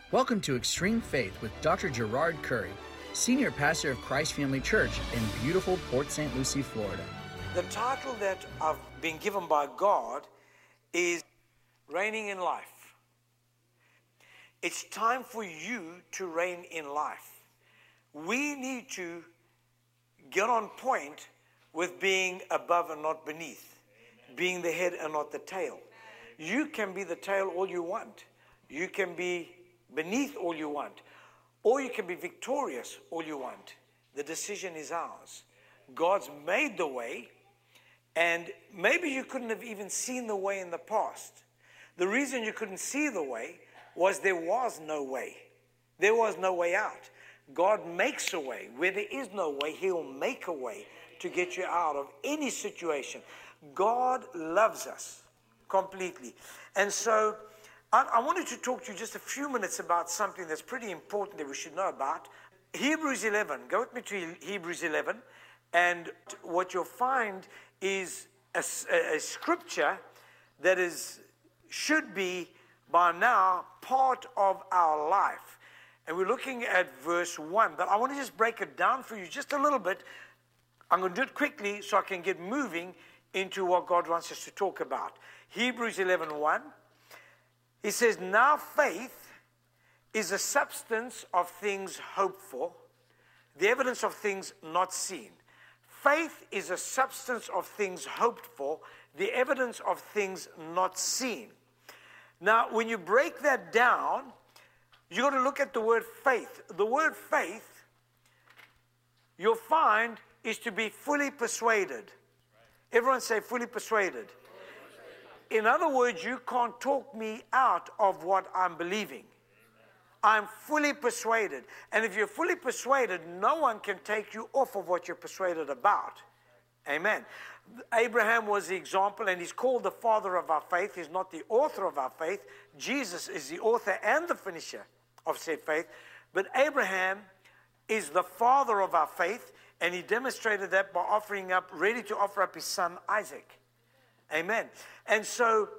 Welcome to Extreme Faith with Dr. Gerard Curry, Senior Pastor of Christ Family Church in beautiful Port St. Lucie, Florida. The title that I've been given by God is Reigning in Life. It's time for you to reign in life. We need to get on point with being above and not beneath, being the head and not the tail. You can be the tail all you want. You can be beneath all you want, or you can be victorious all you want. The decision is ours. God's made the way, and maybe you couldn't have even seen the way in the past. The reason you couldn't see the way was there was no way. There was no way out. God makes a way. Where there is no way, He'll make a way to get you out of any situation. God loves us completely. And so I wanted to talk to you just a few minutes about something that's pretty important that we should know about. Hebrews 11. Go with me to Hebrews 11. And what you'll find is a scripture that should be, by now, part of our life. And we're looking at verse 1. But I want to just break it down for you just a little bit. I'm going to do it quickly so I can get moving into what God wants us to talk about. Hebrews 11:1. He says, now faith is a substance of things hoped for, the evidence of things not seen. Faith is a substance of things hoped for, the evidence of things not seen. Now, when you break that down, you've got to look at the word faith. The word faith, you'll find, is to be fully persuaded. Everyone say fully persuaded. In other words, you can't talk me out of what I'm believing. I'm fully persuaded. And if you're fully persuaded, no one can take you off of what you're persuaded about. Amen. Abraham was the example, and he's called the father of our faith. He's not the author of our faith. Jesus is the author and the finisher of said faith. But Abraham is the father of our faith, and he demonstrated that by ready to offer up his son Isaac. Amen. And so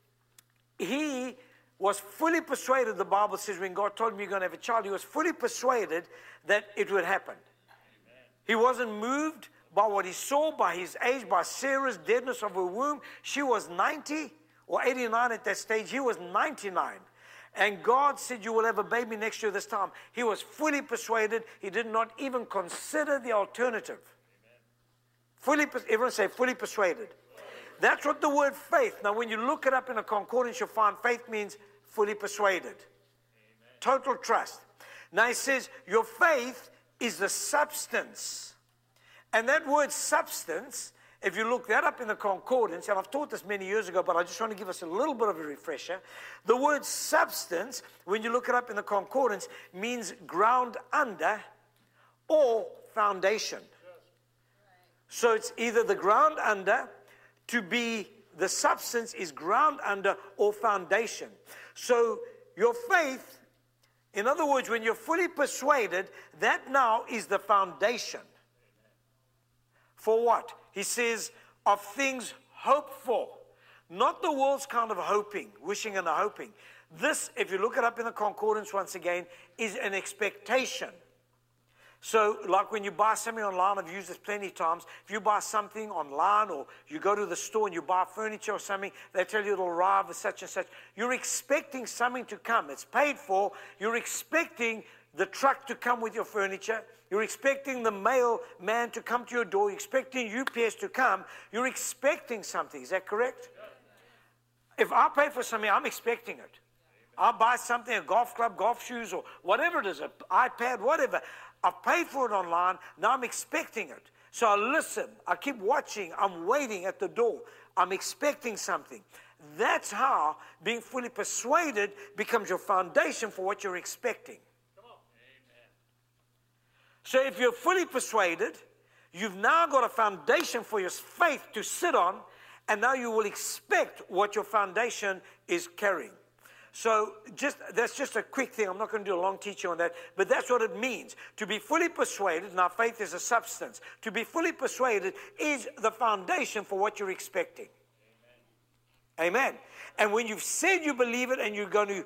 he was fully persuaded, the Bible says, when God told him you're going to have a child, he was fully persuaded that it would happen. Amen. He wasn't moved by what he saw, by his age, by Sarah's deadness of her womb. She was 90 or 89 at that stage. He was 99. And God said, you will have a baby next year this time. He was fully persuaded. He did not even consider the alternative. Everyone say fully persuaded. That's what the word faith. Now, when you look it up in a concordance, you'll find faith means fully persuaded. Amen. Total trust. Now, it says your faith is the substance. And that word substance, if you look that up in the concordance, and I've taught this many years ago, but I just want to give us a little bit of a refresher. The word substance, when you look it up in the concordance, means ground under or foundation. So it's either the ground under, to be the substance is ground under or foundation. So your faith, in other words, when you're fully persuaded, that now is the foundation. For what? He says, of things hoped for. Not the world's kind of hoping, wishing and hoping. This, if you look it up in the concordance once again, is an expectation. So, like when you buy something online, I've used this plenty of times. If you buy something online or you go to the store and you buy furniture or something, they tell you it'll arrive with such and such. You're expecting something to come. It's paid for. You're expecting the truck to come with your furniture. You're expecting the mailman to come to your door. You're expecting UPS to come. You're expecting something. Is that correct? If I pay for something, I'm expecting it. I'll buy something, a golf club, golf shoes, or whatever it is, an iPad, whatever. I've paid for it online. Now I'm expecting it. So I listen. I keep watching. I'm waiting at the door. I'm expecting something. That's how being fully persuaded becomes your foundation for what you're expecting. Come on. Amen. So if you're fully persuaded, you've now got a foundation for your faith to sit on, and now you will expect what your foundation is carrying. So that's just a quick thing. I'm not going to do a long teaching on that, but that's what it means. To be fully persuaded, now faith is a substance. To be fully persuaded is the foundation for what you're expecting. Amen. And when you've said you believe it and you're going to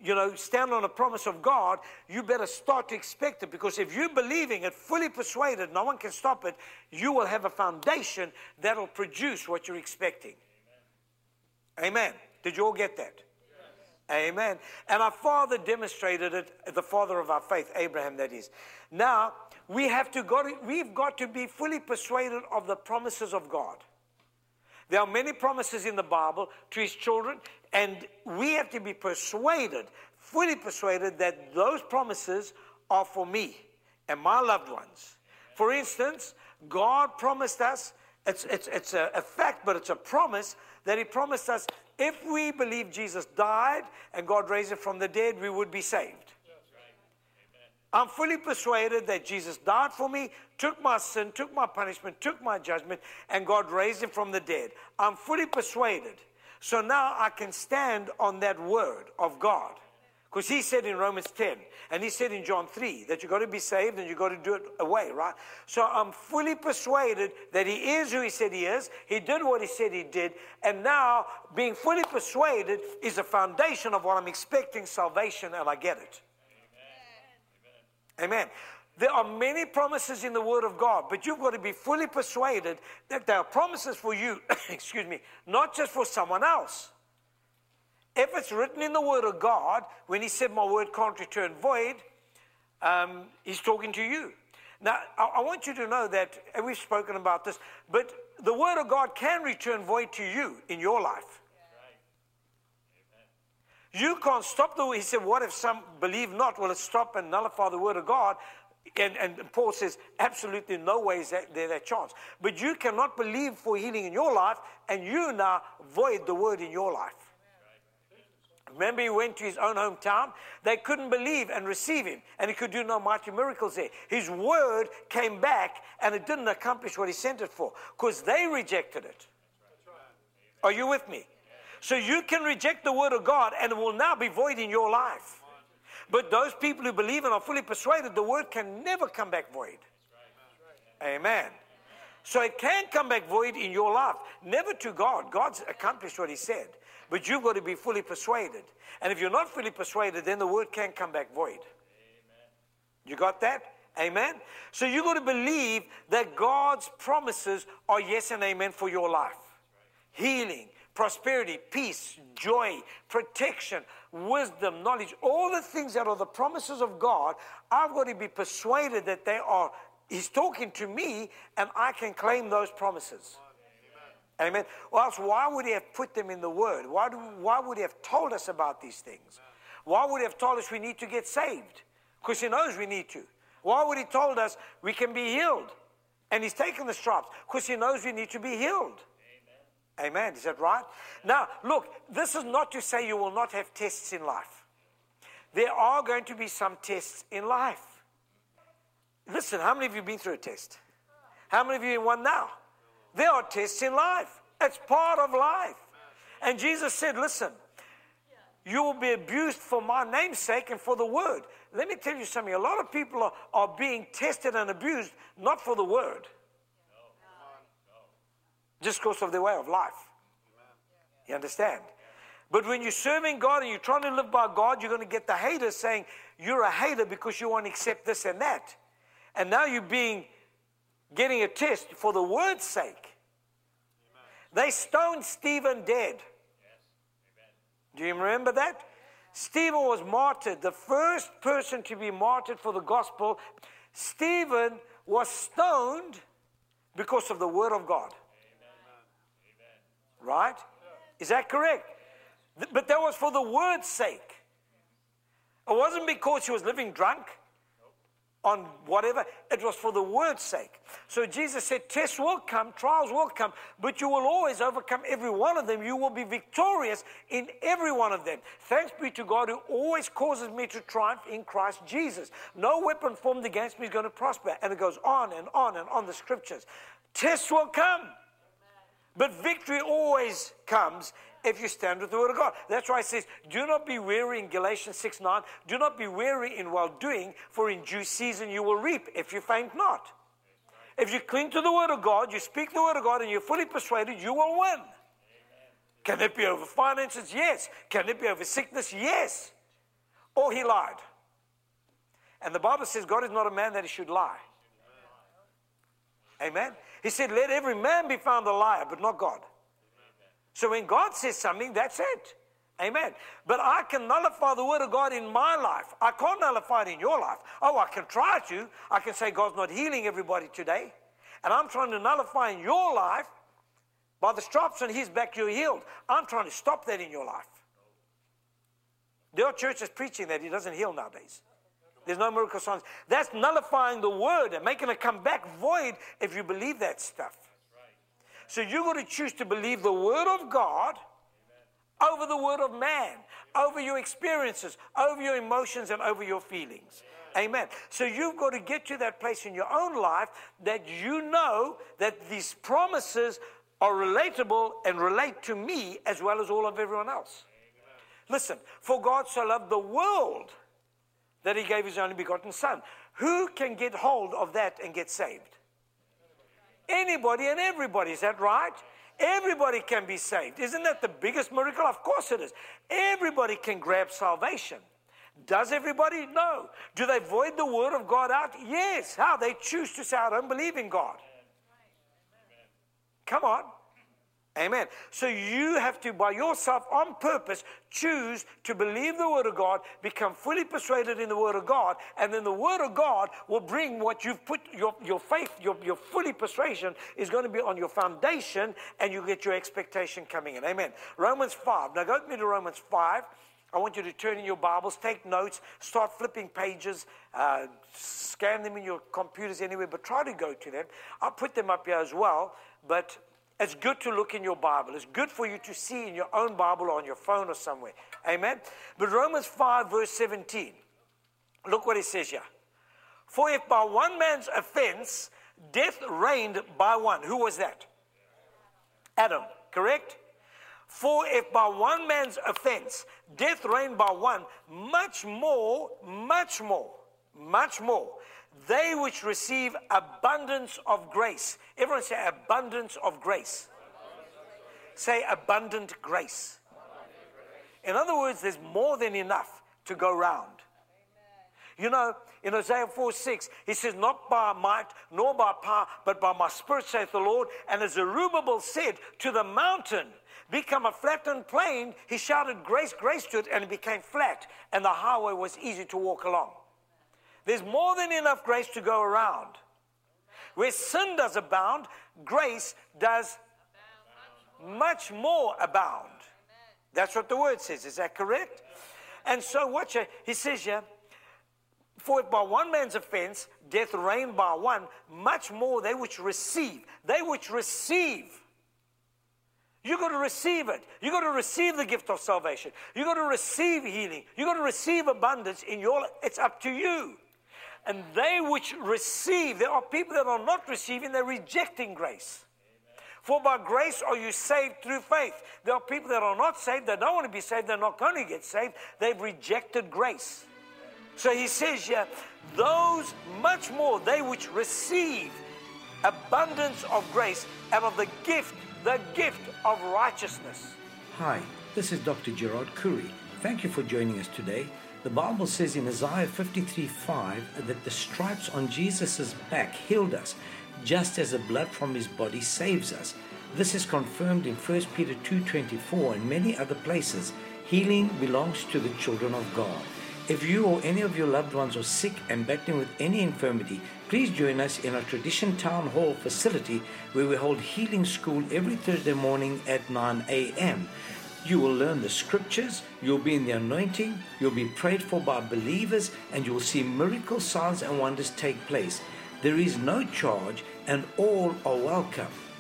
stand on a promise of God, you better start to expect it. Because if you're believing it, fully persuaded, no one can stop it, you will have a foundation that will produce what you're expecting. Amen. Did you all get that? Yes. Amen. And our father demonstrated it, the father of our faith, Abraham, that is. Now, we've got to be fully persuaded of the promises of God. There are many promises in the Bible to his children, and we have to be persuaded, fully persuaded, that those promises are for me and my loved ones. For instance, God promised us, it's a fact, but it's a promise, that he promised us if we believe Jesus died and God raised him from the dead, we would be saved. I'm fully persuaded that Jesus died for me, took my sin, took my punishment, took my judgment, and God raised him from the dead. I'm fully persuaded. So now I can stand on that word of God. Because he said in Romans 10, and he said in John 3, that you've got to be saved and you've got to do it away, right? So I'm fully persuaded that he is who he said he is. He did what he said he did. And now being fully persuaded is the foundation of what I'm expecting, salvation, and I get it. Amen. There are many promises in the Word of God, but you've got to be fully persuaded that there are promises for you, excuse me, not just for someone else. If it's written in the Word of God, when he said my word can't return void, he's talking to you. Now, I want you to know that, and we've spoken about this, but the Word of God can return void to you in your life. You can't stop the word. He said, what if some believe not? Will it stop and nullify the word of God? And Paul says, absolutely no way is there that chance. But you cannot believe for healing in your life, and you now void the word in your life. Remember, he went to his own hometown. They couldn't believe and receive him, and he could do no mighty miracles there. His word came back, and it didn't accomplish what he sent it for, because they rejected it. Are you with me? So you can reject the word of God, and it will now be void in your life. But those people who believe and are fully persuaded, the word can never come back void. Amen. So it can come back void in your life. Never to God. God's accomplished what he said. But you've got to be fully persuaded. And if you're not fully persuaded, then the word can come back void. You got that? Amen. So you've got to believe that God's promises are yes and amen for your life. Healing, prosperity, peace, joy, protection, wisdom, knowledge, all the things that are the promises of God, I've got to be persuaded that they are, he's talking to me, and I can claim those promises. Amen. Or else why would he have put them in the word? Why would he have told us about these things? Why would he have told us we need to get saved? Because he knows we need to. Why would he told us we can be healed? And he's taken the stripes because he knows we need to be healed. Amen. Is that right? Now, look, this is not to say you will not have tests in life. There are going to be some tests in life. Listen, how many of you have been through a test? How many of you in one now? There are tests in life. It's part of life. And Jesus said, listen, you will be abused for my name's sake and for the word. Let me tell you something. A lot of people are being tested and abused not for the word. Just because of their way of life. You understand? But when you're serving God and you're trying to live by God, you're going to get the haters saying, you're a hater because you won't accept this and that. And now you're getting a test for the word's sake. They stoned Stephen dead. Do you remember that? Stephen was martyred, the first person to be martyred for the gospel. Stephen was stoned because of the word of God. Right? Is that correct? But that was for the word's sake. It wasn't because he was living drunk on whatever. It was for the word's sake. So Jesus said, tests will come, trials will come, but you will always overcome every one of them. You will be victorious in every one of them. Thanks be to God who always causes me to triumph in Christ Jesus. No weapon formed against me is going to prosper. And it goes on and on and on, the scriptures. Tests will come. But victory always comes if you stand with the word of God. That's why it says, do not be weary in Galatians 6:9. Do not be weary in well-doing, for in due season you will reap if you faint not. If you cling to the word of God, you speak the word of God, and you're fully persuaded, you will win. Can it be over finances? Yes. Can it be over sickness? Yes. or he lied. And the Bible says God is not a man that he should lie. Amen. He said, let every man be found a liar, but not God. So when God says something, that's it. Amen. But I can nullify the word of God in my life. I can't nullify it in your life. Oh, I can try to. I can say God's not healing everybody today. And I'm trying to nullify in your life, by the stripes on his back you're healed. I'm trying to stop that in your life. There are churches preaching that he doesn't heal nowadays. There's no miracle signs. That's nullifying the word and making it come back void if you believe that stuff. So you've got to choose to believe the word of God over the word of man, over your experiences, over your emotions, and over your feelings. Amen. So you've got to get to that place in your own life that you know that these promises are relatable and relate to me as well as all of everyone else. Listen, for God so loved the world that he gave his only begotten son. Who can get hold of that and get saved? Anybody and everybody, is that right? Everybody can be saved. Isn't that the biggest miracle? Of course it is. Everybody can grab salvation. Does everybody? No. Do they void the word of God out? Yes. How? They choose to say, I don't believe in God. Come on. Amen. So you have to, by yourself, on purpose, choose to believe the word of God, become fully persuaded in the word of God, and then the word of God will bring what you've put, your faith, your fully persuasion is going to be on your foundation, and you get your expectation coming in. Amen. Romans 5. Now go with me to Romans 5. I want you to turn in your Bibles, take notes, start flipping pages, scan them in your computers anywhere, but try to go to them. I'll put them up here as well, but it's good to look in your Bible. It's good for you to see in your own Bible or on your phone or somewhere. Amen? But Romans 5 verse 17. Look what it says here. For if by one man's offense death reigned by one. Who was that? Adam, correct? For if by one man's offense death reigned by one, much more, they which receive abundance of grace. Everyone say abundance of grace. Say abundant grace. In other words, there's more than enough to go round. You know, in Isaiah 4:6, he says, not by might nor by power, but by my spirit, saith the Lord. And as Zerubbabel said to the mountain, become a flattened plain, he shouted grace, grace to it, and it became flat. And the highway was easy to walk along. There's more than enough grace to go around. Where sin does abound, grace does much more abound. That's what the word says. Is that correct? And so watch it. He says here, for if by one man's offense death reigned by one, much more they which receive. They which receive. You got to receive it. You got to receive the gift of salvation. You got to receive healing. You got to receive abundance in your. It's up to you. And they which receive, there are people that are not receiving, they're rejecting grace. Amen. For by grace are you saved through faith. There are people that are not saved, they don't want to be saved, they're not going to get saved. They've rejected grace. So he says here, those much more, they which receive abundance of grace and of the gift of righteousness. Hi, this is Dr. Gerard Curry. Thank you for joining us today. The Bible says in Isaiah 53:5 that the stripes on Jesus' back healed us, just as the blood from his body saves us. This is confirmed in 1 Peter 2:24 and many other places. Healing belongs to the children of God. If you or any of your loved ones are sick and battling with any infirmity, please join us in our Tradition Town Hall facility where we hold healing school every Thursday morning at 9 a.m. You will learn the scriptures, you'll be in the anointing, you'll be prayed for by believers, and you will see miracle signs and wonders take place. There is no charge, and all are welcome.